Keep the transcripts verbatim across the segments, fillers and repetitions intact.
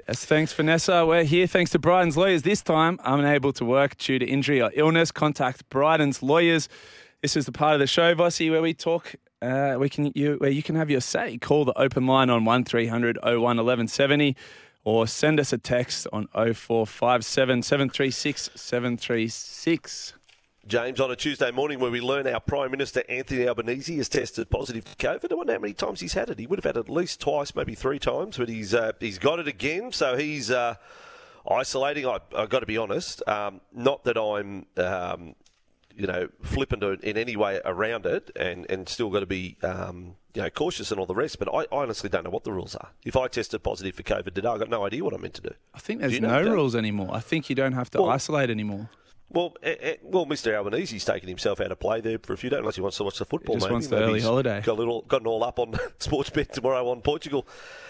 Yes, thanks, Vanessa. We're here thanks to Bryden's Lawyers. This time, unable to work due to injury or illness. Contact Bryden's Lawyers. This is the part of the show, Vossi, where we talk, uh, we can you where you can have your say. Call the open line on one three hundred oh one eleven seventy or send us a text on oh four five seven, seven three six, seven three six. James, on a Tuesday morning where we learn our Prime Minister Anthony Albanese has tested positive for COVID. I wonder how many times he's had it. He would have had it at least twice, maybe three times, but he's uh, he's got it again. So he's uh, isolating. I, I've got to be honest. Um, not that I'm, um, you know, flippant in any way around it, and, and still got to be, um, you know, cautious and all the rest. But I, I honestly don't know what the rules are. If I tested positive for COVID today, I've got no idea what I'm meant to do. I think there's Do you know no that? rules anymore. I think you don't have to Well, isolate anymore. Well, eh, eh, well, Mister Albanese's taken himself out of play there for a few days, unless he wants to watch the football. He just maybe. wants the maybe early he's holiday. Got, a little, got it all up on sports bet tomorrow on Portugal,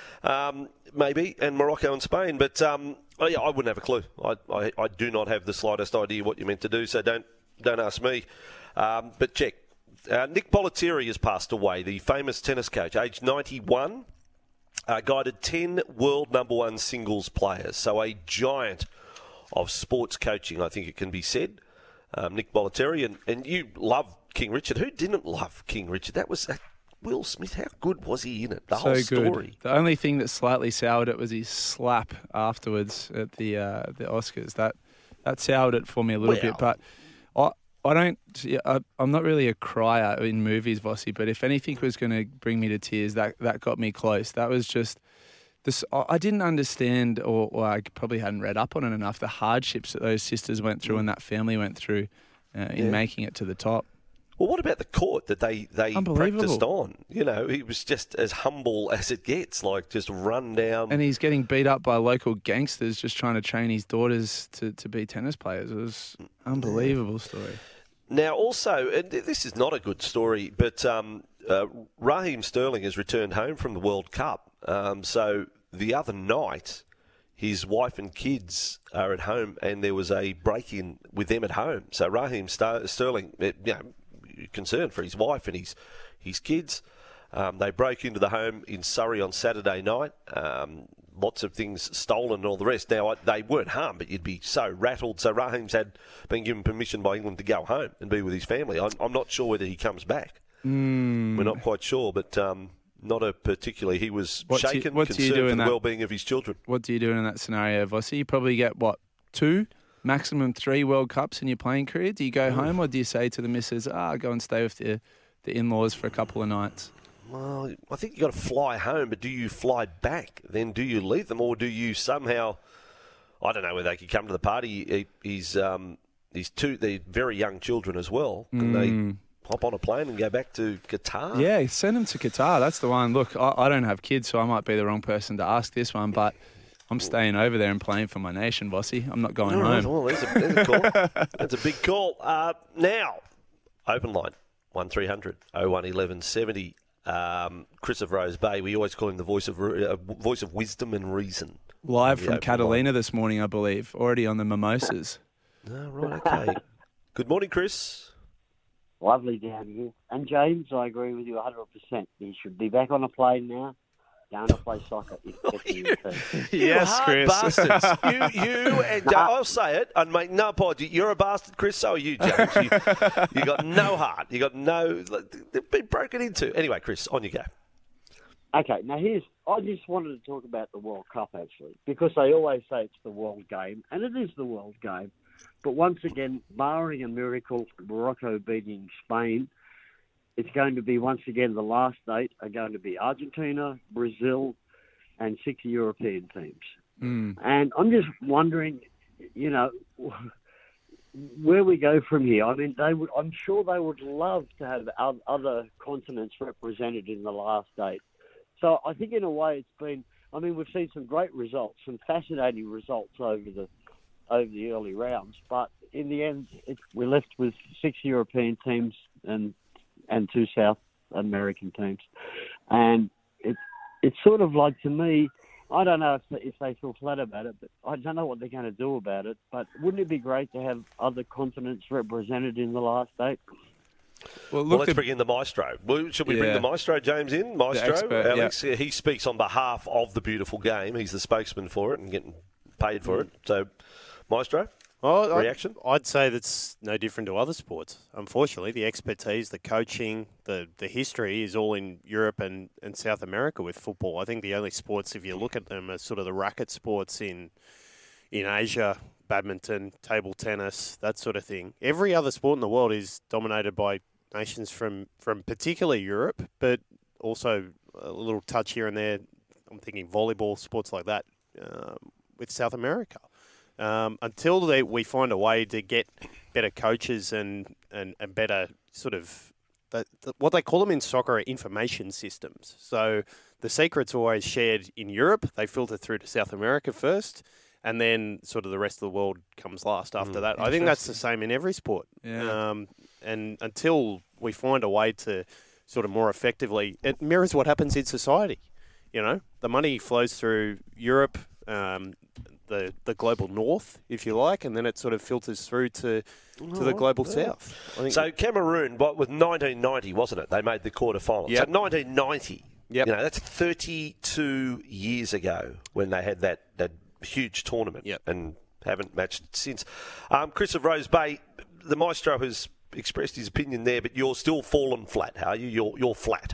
um, maybe, and Morocco and Spain. But um, oh yeah, I wouldn't have a clue. I, I, I do not have the slightest idea what you're meant to do. So don't don't ask me. Um, but check. Uh, Nick Bollettieri has passed away. The famous tennis coach, aged ninety-one, uh, guided ten world number one singles players. So a giant of sports coaching, I think it can be said. Um, Nick Bollettieri, and, and you love King Richard. Who didn't love King Richard? That was uh, Will Smith. How good was he in it? The So whole good. story. The only thing that slightly soured it was his slap afterwards at the uh, the Oscars. That that soured it for me a little Well. bit. But I I don't. yeah, I, I'm not really a crier in movies, Vossi. But if anything was going to bring me to tears, that that got me close. That was just. This, I didn't understand, or, or I probably hadn't read up on it enough, the hardships that those sisters went through and that family went through uh, in Yeah. making it to the top. Well, what about the court that they, they Unbelievable. practiced on? You know, he was just as humble as it gets, like just run down. And he's getting beat up by local gangsters just trying to train his daughters to, to be tennis players. It was an unbelievable story. Now, also, and this is not a good story, but um, uh, Raheem Sterling has returned home from the World Cup. Um, so the other night, his wife and kids are at home, and there was a break-in with them at home. So Raheem Ster- Sterling, you know, concerned for his wife and his his kids. Um, they broke into the home in Surrey on Saturday night. Um, lots of things stolen and all the rest. Now, they weren't harmed, but you'd be so rattled. So Raheem's had been given permission by England to go home and be with his family. I'm, I'm not sure whether he comes back. Mm. We're not quite sure, but um, not a particularly. He was What do you- shaken, what do you concerned do for in the that- well-being of his children. What do you do in that scenario, Vossi? You probably get, what, two, maximum three World Cups in your playing career? Do you go home or do you say to the missus, ah, go and stay with the, the in-laws for a couple of nights? Well, I think you've got to fly home, but do you fly back? Then do you leave them, or do you somehow... I don't know whether they could come to the party. He, he's, um, he's two, they're very young children as well. Can Mm. they hop on a plane and go back to Qatar? Yeah, send them to Qatar. That's the one. Look, I, I don't have kids, so I might be the wrong person to ask this one, but I'm staying over there and playing for my nation, Vossi. I'm not going All right, home. well, there's a, there's a call. That's a big call. Uh, now, open line, one three hundred oh one eleven seventy. Um, Chris of Rose Bay, we always call him the voice of uh, voice of wisdom and reason. Live The from open Catalina this morning, I believe. Already on the mimosas. line. Oh, right, okay. Good morning, Chris. Lovely down here. And James, I agree with you one hundred percent. He should be back on a plane now, going to play soccer. If you, Yes, you hard Chris. bastards. you, you, and uh, I'll say it and make no apology. You're a bastard, Chris. So are you, James. You, you got no heart. You got no. They've been broken into. Anyway, Chris, on you go. Okay, now here's. I just wanted to talk about the World Cup, actually, because they always say it's the world game, and it is the world game. But once again, barring a miracle, Morocco beating Spain, it's going to be, once again, the last eight are going to be Argentina, Brazil, and six European teams. Mm. And I'm just wondering, you know, where we go from here. I mean, they would, I'm sure they would love to have other continents represented in the last eight. So I think in a way it's been, I mean, we've seen some great results, some fascinating results over the over the early rounds. But in the end, it, we're left with six European teams and and two South American teams. And it, it's sort of like, to me, I don't know if they, if they feel flat about it, but I don't know what they're going to do about it. But wouldn't it be great to have other continents represented in the last eight? Well, Well, look, let's the, bring in the maestro. Well, should we bring Yeah. the maestro, James, in? Maestro, expert, Alex. Yeah, he speaks on behalf of the beautiful game. He's the spokesman for it and getting paid for it. So, maestro, Well, I'd- reaction? I'd say that's no different to other sports. Unfortunately, the expertise, the coaching, the, the history is all in Europe and, and South America with football. I think the only sports, if you look at them, are sort of the racket sports in in Asia, badminton, table tennis, that sort of thing. Every other sport in the world is dominated by nations from, from particularly Europe, but also a little touch here and there. I'm thinking volleyball, sports like that, um, with South America. Um, until they, we find a way to get better coaches and, and, and better sort of the, the, what they call them in soccer are information systems. So the secret's always shared in Europe. They filter through to South America first, and then sort of the rest of the world comes last after Mm, that. I think that's the same in every sport. Yeah. Um, and until we find a way to sort of more effectively, it mirrors what happens in society. You know, the money flows through Europe, um, the the global north, if you like, and then it sort of filters through to to the global south. I think So Cameroon, what was nineteen ninety, wasn't it? They made the quarterfinals. Yep. So nineteen ninety. Yep. You know, that's thirty-two years ago when they had that, that huge tournament. Yep. And haven't matched since. Um, Chris of Rose Bay, the maestro has expressed his opinion there, but you're still fallen flat, are you? You're you're flat.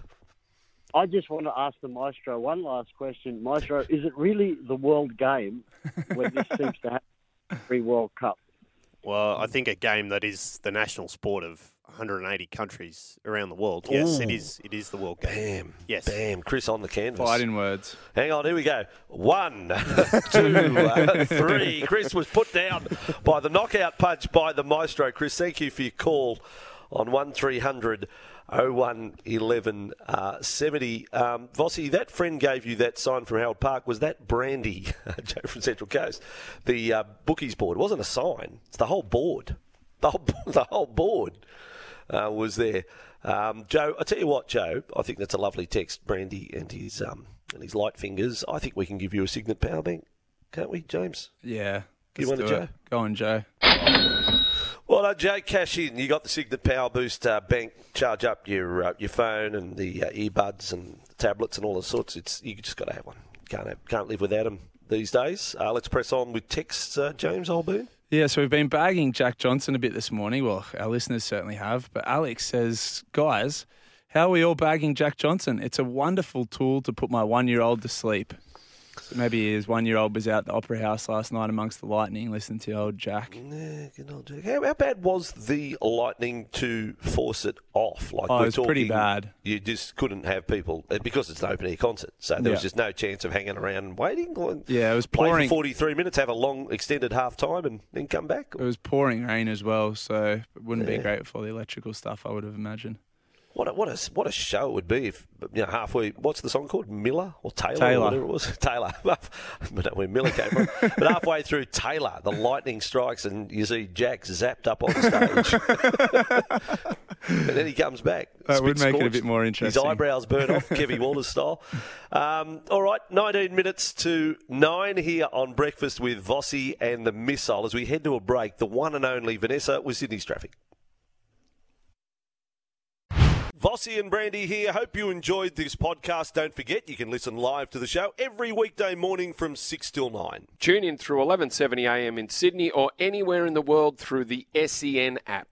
I just want to ask the maestro one last question. Maestro, is it really the world game when this seems to happen every World Cup? Well, I think a game that is the national sport of one hundred eighty countries around the world. Yes, it Ooh. is. It is the world game. Bam. Yes. Bam. Chris on the canvas. fighting words. Hang on, here we go. One, two, uh, three. Chris was put down by the knockout punch by the maestro. Chris, thank you for your call on one three hundred oh one eleven uh, seventy. Um, Vossi, that friend gave you that sign from Howard Park. Was that Brandy, Joe from Central Coast? The uh, bookies board. It wasn't a sign. It's the whole board. The whole, the whole board uh, was there. Um, Joe, I tell you what, Joe, I think that's a lovely text, Brandy and his um, and his light fingers. I think we can give you a Signet power bank, can't we, James? Yeah. You let's want it, do Joe? it. Go on, Joe. Well, no, Joe, cash in. You got the Signet Power Boost uh, bank. Charge up your uh, your phone and the uh, earbuds and tablets and all the sorts. It's you just got to have one. Can't have, can't live without them these days. Uh, let's press on with texts, uh, James Olbourne. Yeah, so we've been bagging Jack Johnson a bit this morning. Well, our listeners certainly have. But Alex says, guys, how are we all bagging Jack Johnson? It's a wonderful tool to put my one-year-old to sleep. So maybe his one-year-old was out at the Opera House last night amongst the lightning, listening to old Jack. Yeah, good old Jack. How, how bad was the lightning to force it off? Like Oh, we're it was pretty talking, bad. You just couldn't have people uh, because it's an open air concert, so there was Yeah. just no chance of hanging around and waiting. Like, Yeah, it was play pouring. for forty-three minutes, have a long extended half time, and then come back. It was pouring rain as well, so it wouldn't Yeah. be great for the electrical stuff, I would have imagined. What a, what a what a show it would be if you know halfway. What's the song called? Miller or Taylor? Taylor. Or whatever it was. Taylor. I don't know where Miller came from. But halfway through Taylor, the lightning strikes and you see Jack zapped up on stage. And then he comes back. That Spit would make it a scorched. bit more interesting. His eyebrows burn off, Kevy Walters style. Um, all right, nineteen minutes to nine here on Breakfast with Vossi and the Missile. As we head to a break, the one and only Vanessa with Sydney's traffic. Vossi and Brandy here. Hope you enjoyed this podcast. Don't forget, you can listen live to the show every weekday morning from six till nine. Tune in through eleven seventy a m in Sydney or anywhere in the world through the S E N app.